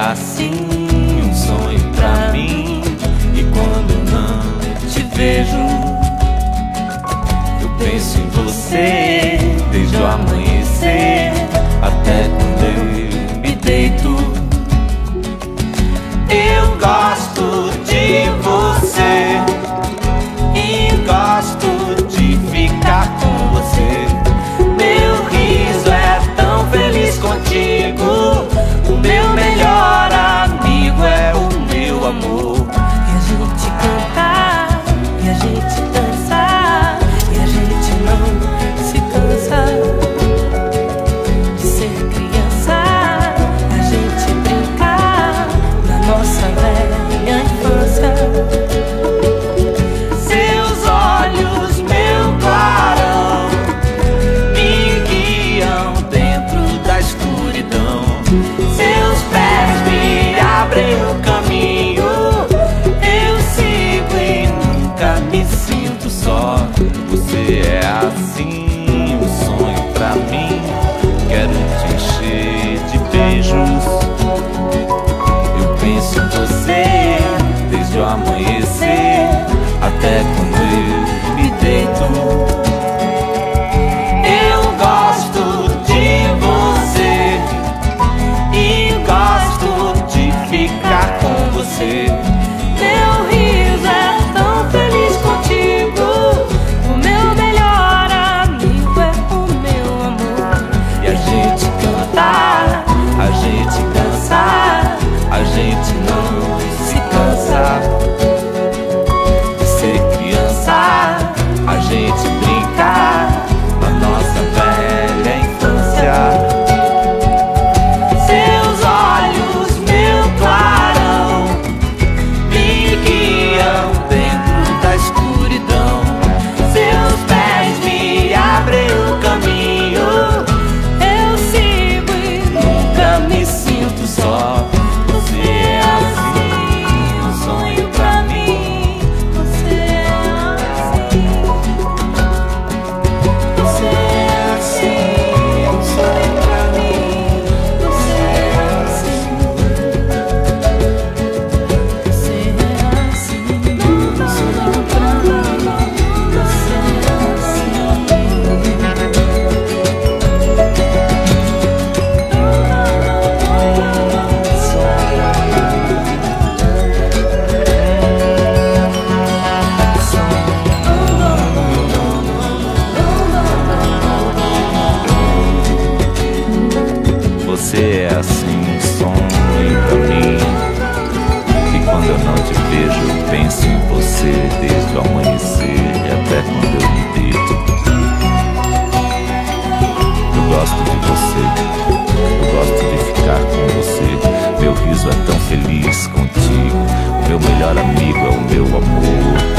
assim um sonho pra mim. E quando eu não te vejo, eu penso em você desde o amanhecer até quando eu me deito. Eu gosto de você e gosto de ficar com você. Meu riso é tão feliz contigo. O meu melhor amigo é o meu amor. E a gente canta, e a gente dança, e a gente não se cansa de ser criança. A gente brinca na nossa velha infância. Seus olhos, meu clarão, me guiam dentro da escuridão. Seus pés me abrem o caminho. Eu sigo e nunca me sinto só. Você é assim, um sonho pra mim. Quero te encher de beijos. Eu penso em você desde o amanhecer até quando eu me deito. Eu gosto de você e gosto de ficar com você. Meu riso é tão feliz contigo. O meu melhor amigo é o meu amor. E a gente canta, a gente dança, a gente não se cansa de ser criança. A gente brinca na nossa velha infância. Seus olhos, meu clarão, me guiam dentro da escuridão. Seus pés me abrem o caminho. Eu sigo e Nunca me sinto só. Você é assim, um sonho pra mim. você é assim. Você é assim, um sonho pra mim. Você é assim. Você é assim, um sonho pra mim. Você é Você é assim, um sonho pra mim. E quando eu não te vejo, eu penso em você desde o amanhecer e até quando eu me deito. Eu gosto de você, eu gosto de ficar com você. Meu riso é tão feliz contigo. O meu melhor amigo é o meu amor.